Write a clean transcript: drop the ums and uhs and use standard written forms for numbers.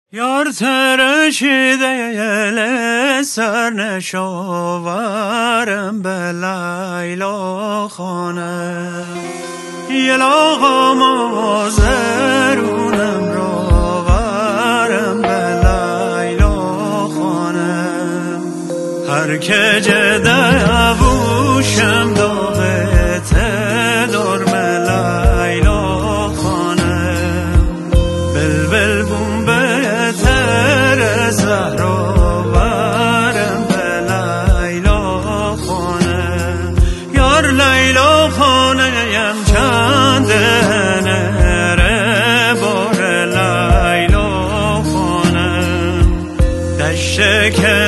یار ترشیده یل سر نشاورم به لیلا خانه یل آقا مازرونم را ورم به لیلا خانه هر که جده بوشم داغه تدار به لیلا خانه بلبل بوم بهتر زهرا ورم به لیلا خانه یار لیلا خانه یم چند نره بار لیلا خانه دشت که